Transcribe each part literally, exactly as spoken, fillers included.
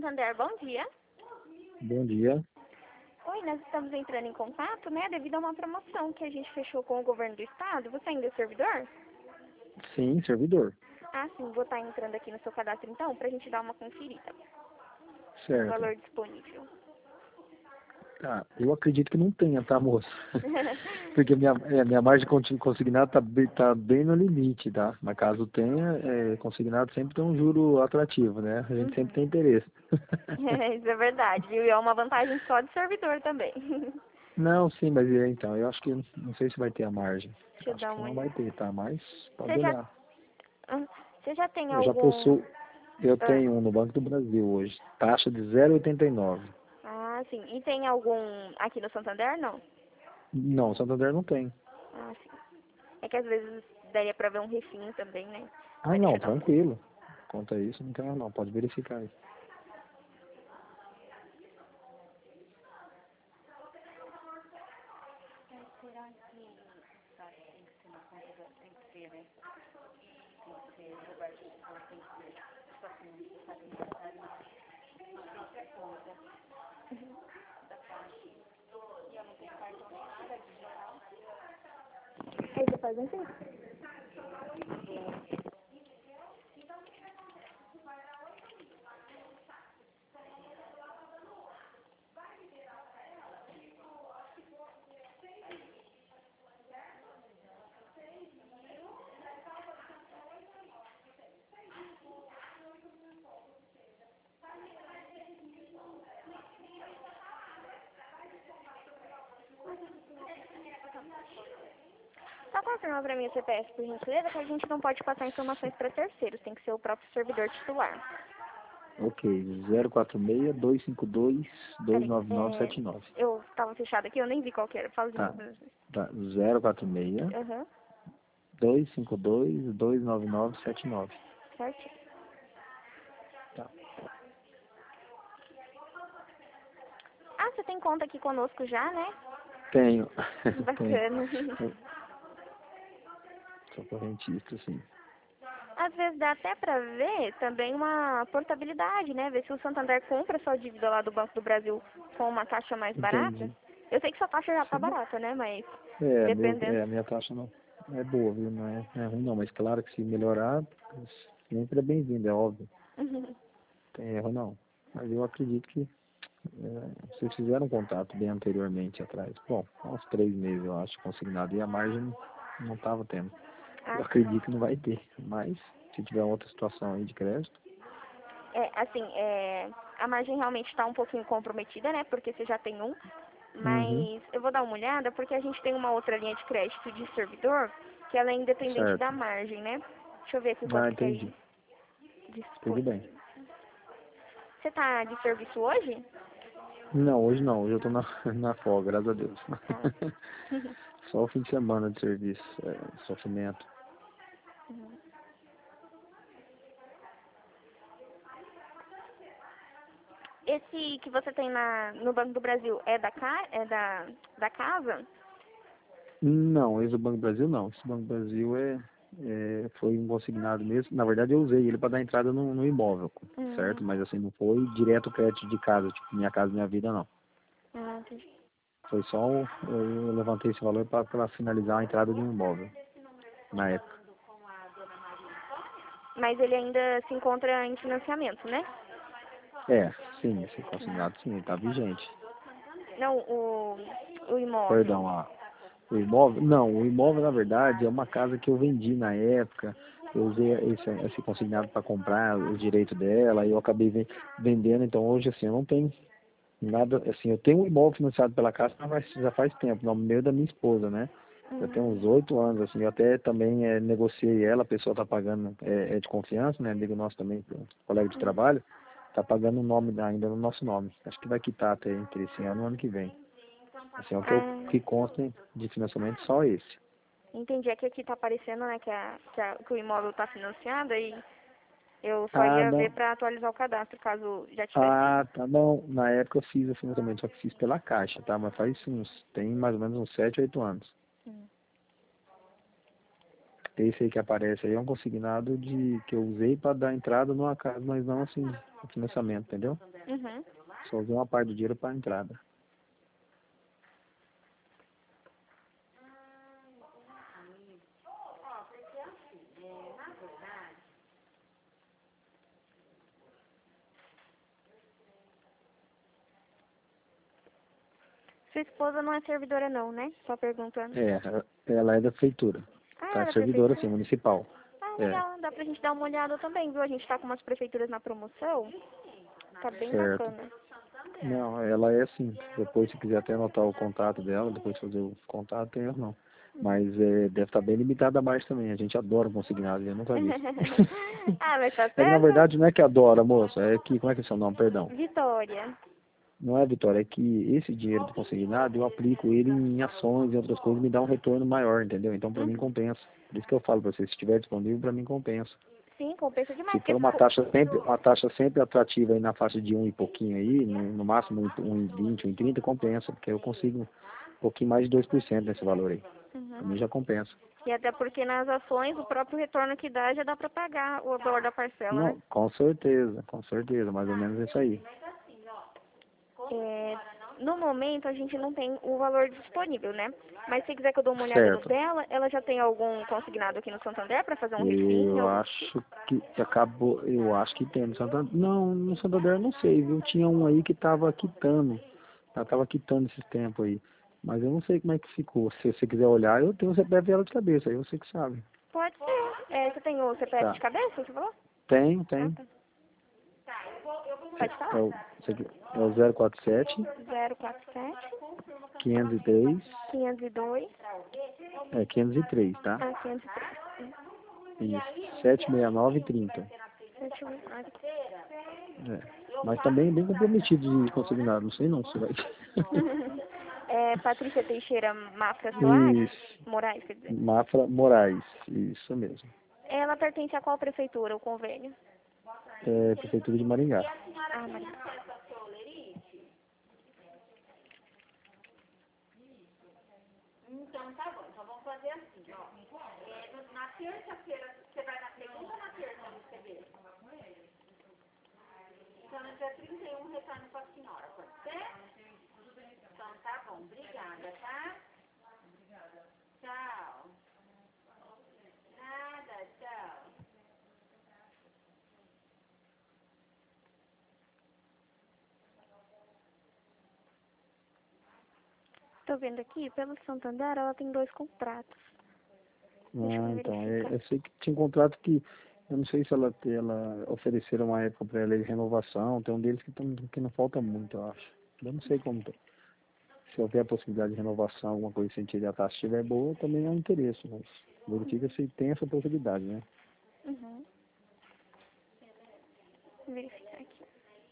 Santander, bom dia. Bom dia. Oi, nós estamos entrando em contato, né, devido a uma promoção que a gente fechou com o governo do estado. Você ainda é servidor? Sim, servidor. Ah, sim, vou estar entrando aqui no seu cadastro então, pra gente dar uma conferida. O Certo. valor disponível. Tá, eu acredito que não tenha, tá, moça? Porque minha, é, minha margem conti- consignada tá, bem- tá bem no limite, tá? Mas caso tenha, é, consignado sempre tem um juro atrativo, né? A gente sempre Uhum. tem interesse. Isso é verdade, viu? E é uma vantagem só de servidor também. Não, sim, mas é, então, eu acho que, não sei se vai ter a margem. Deixa eu Acho dar que uma não vai olhada. ter, tá? Mas pode Você já, olhar. ah, você já tem Eu já algum... possuo, eu Ah, tenho um no Banco do Brasil hoje, taxa de zero vírgula oitenta e nove. ah, sim. E tem algum aqui no Santander, não? Não, Santander não tem. Ah, sim. É que às vezes daria pra ver um refinho também, né? Ah, Mas deixa não, eu dar uma olhada. tranquilo. Quanto a isso, não tem não, pode verificar aí. Aí você faz um sim. Só confirma pra mim o C P F, por gentileza, que a gente não pode passar informações para terceiros, tem que ser o próprio servidor titular. Ok, zero quatro seis, dois cinco dois, dois Peraí, nove nove é, sete nove. eu tava fechado aqui, eu nem vi qual que era. Fala de Tá, novo. tá, zero quatro seis, Aham, dois cinco dois, dois nove nove sete nove. certo. Tá. Ah, você tem conta aqui conosco já, né? Tenho, tenho. Bacana. Sou correntista, sim. Às vezes dá até pra ver também uma portabilidade, né? Ver se o Santander compra sua dívida lá do Banco do Brasil com uma taxa mais barata. Entendi. Eu sei que sua taxa já tá Sim. barata, né? Mas É, meu, dependendo. é, a minha taxa não é boa, viu? Não é, não é ruim não, mas claro que se melhorar, sempre é bem-vindo, é óbvio. Tem erro não. Mas eu acredito que é, vocês fizeram contato bem anteriormente atrás. Bom, há uns três meses eu acho consignado e a margem não estava tendo. Eu Ah, sim. acredito que não vai ter, mas se tiver outra situação aí de crédito, É, assim, é, a margem realmente está um pouquinho comprometida, né? Porque você já tem um. uhum, Mas eu vou dar uma olhada porque a gente tem uma outra linha de crédito de servidor que ela é independente da certo. margem, né? Deixa eu ver aqui Ah, quanto que é entendi. aí Tudo bem. disponível. Você tá de serviço hoje? Não, hoje não, hoje eu tô na, na folga, graças a Deus. Ah. Só o fim de semana de serviço, é, sofrimento. Esse que você tem na, no Banco do Brasil é da, ca, é da, da casa? Não, esse do Banco do Brasil não. Esse Banco do Brasil é, é, foi um consignado mesmo. Na verdade eu usei ele para dar entrada no, no imóvel, certo? Hum, Mas assim, não foi direto crédito de casa, tipo minha casa, minha vida, não. ah, entendi. Foi só, um- eu levantei esse valor para finalizar a entrada de um imóvel, na época. Mas ele ainda se encontra em financiamento, né? É, sim, esse consignado sim, ele tá vigente. Não, o, o imóvel. Perdão, a, o imóvel? Não, o imóvel, na verdade, é uma casa que eu vendi na época. Eu usei esse, esse consignado para comprar o direito dela, e eu acabei ven- vendendo, então hoje, assim, eu não tenho nada, assim, eu tenho um imóvel financiado pela casa, mas já faz tempo, no meio da minha esposa, né? Já tem uns Hum, oito anos, assim, eu até também é, negociei ela, a pessoa tá pagando, é, é de confiança, né? Amigo nosso também, colega de uhum. trabalho, tá pagando o nome da- ainda no nosso nome. Acho que vai quitar até entre esse ano e o ano que vem. Assim, é o que, eu, Ah, que consta de financiamento só esse. entendi. É que aqui tá aparecendo, né, que, a, que, a, que o imóvel tá financiado e eu só Ah, ia ver não. pra atualizar o cadastro, caso já tivesse. Ah, tá. Não, na época eu fiz o financiamento, só que fiz pela Caixa, tá? Mas faz uns, tem mais ou menos uns sete, oito anos. Hum. Esse aí que aparece aí é um consignado de que eu usei para dar entrada numa casa, mas não assim, o financiamento, entendeu? Uhum. Só usei uma parte do dinheiro para entrada. Sua esposa não é servidora não, né? Só perguntando. É, ela é da prefeitura. Ah, Tá, é da servidora, prefeitura? sim, municipal. Ah, É, legal. Dá pra gente dar uma olhada também, viu? A gente tá com umas prefeituras na promoção. Tá bem certo. bacana. Não, ela é assim. Depois, se quiser até anotar o contato dela, depois fazer o contato, tem erro não. Mas é, deve estar bem limitada a mais também. A gente adora consignado, eu nunca vi. Ah, mas tá É que na certo? verdade não é que adora, moça, é que, como é que é seu nome, perdão? Vitória. Não é, Vitória, é que esse dinheiro do consignado, eu aplico ele em ações e outras coisas, me dá um retorno maior, entendeu? Então, para mim, Uhum. compensa. Por isso que eu falo para você, se estiver disponível, para mim, compensa. Sim, compensa Se demais. for Porque, uma co- taxa sempre, uma taxa sempre atrativa aí na faixa de um e pouquinho aí, no, no máximo um e vinte, um e trinta, compensa, porque eu consigo um pouquinho mais de dois por cento nesse valor aí. Para mim uhum. já compensa. E até porque nas ações, o próprio retorno que dá já dá pra pagar o valor da parcela, né? Não, com certeza, com certeza, mais ou menos isso aí. É, no momento, a gente não tem o valor disponível, né? Mas se quiser que eu dou uma olhada no Certo. dela, ela já tem algum consignado aqui no Santander pra fazer um refim, Eu algo do tipo? acho que acabou, eu acho que tem no Santander. Não, no Santander eu não sei, viu? Tinha um aí que tava quitando. Ela tava quitando esses tempos aí. Mas eu não sei como é que ficou. Se você quiser olhar, eu tenho o C P F dela de cabeça, aí você que sabe. Pode ser. É, você tem o C P F Tá. de cabeça, você falou? Tem, Ah, tem. tá. É, Pode é falar? o, isso aqui, é o zero quatro sete, zero quatro sete, quinhentos e três, quinhentos e dois, é quinhentos e três, tá? ah, quinhentos e três. Isso, sete seis nove trinta. Deixa eu ver. É. Mas também bem comprometido de consignado, não sei não se vai. É Patrícia Teixeira Mafra Soares? Isso, Moraes, quer dizer. Mafra Moraes, isso mesmo. Ela pertence a qual prefeitura, o convênio? É, Prefeitura de Maringá. Ah, Maria. Tô vendo aqui, pelo Santander, ela tem dois contratos. Deixa Ah, eu então, é, verificar. eu sei que tinha um contrato que, eu não sei se ela, ela ofereceram uma época para ela de renovação, tem um deles que, tão, que não falta muito, eu acho. Eu não sei como, tá. Se houver a possibilidade de renovação, alguma coisa em sentido, a taxa estiver boa, também é um interesse, mas verifica se tem essa possibilidade, né? Uhum. Vou verificar aqui.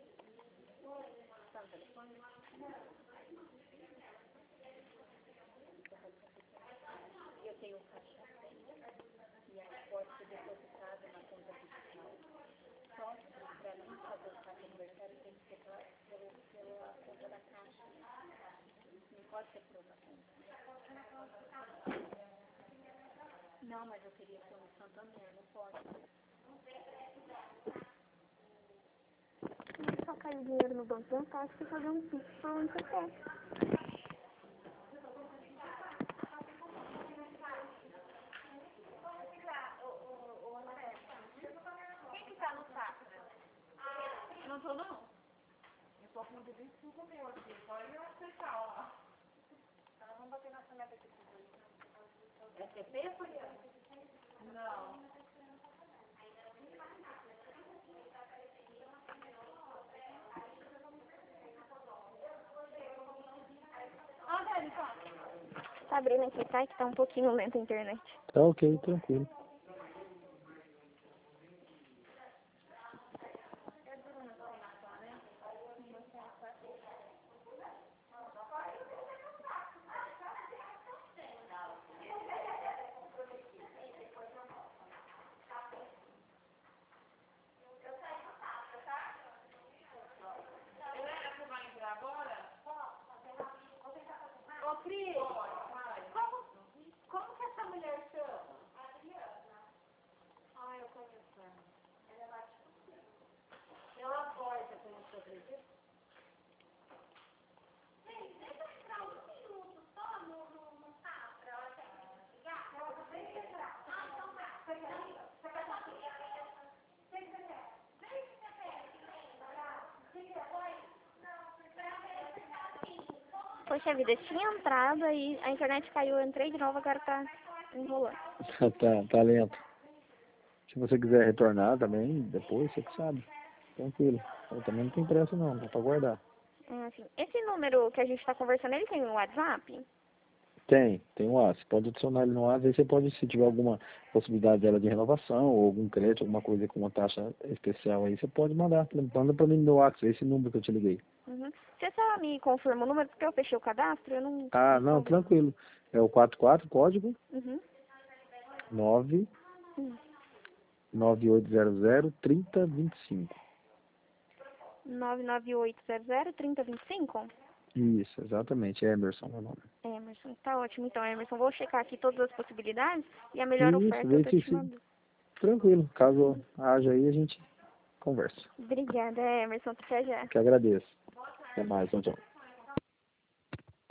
Se só cair dinheiro no banco bancário, você fazer um pix por um C P F. Tá abrindo aqui, tá? Que tá um pouquinho lenta a internet. Tá ok, tranquilo. Poxa vida, tinha entrado aí, a internet caiu, eu entrei de novo, agora tá enrolando. tá, tá lento. Se você quiser retornar também, depois, você que sabe. Tranquilo. Eu também não tem pressa não, dá pra guardar. É, assim, esse número que a gente tá conversando, ele tem um WhatsApp? Tem, tem um WhatsApp. Você pode adicionar ele no WhatsApp, aí você pode, se tiver alguma possibilidade dela de renovação, ou algum crédito, alguma coisa com uma taxa especial aí, você pode mandar. Manda pra mim no WhatsApp, esse número que eu te liguei. Uhum. Você só me confirma o número, porque eu fechei o cadastro, eu não... Ah, não não, salvei. tranquilo. É o quarenta e quatro, código Uhum. nove Hum. nove oito zero zero, trinta vinte e cinco. nove nove oito zero zero, trinta vinte e cinco? Isso, exatamente. É Emerson, meu nome. Emerson, tá ótimo. Então, Emerson, vou checar aqui todas as possibilidades e a melhor Isso, oferta eu vê tô se, te se... mandando. Tranquilo. Caso haja aí, a gente conversa. Obrigada, Emerson. Até já. Que agradeço. Até mais, tchau, tchau.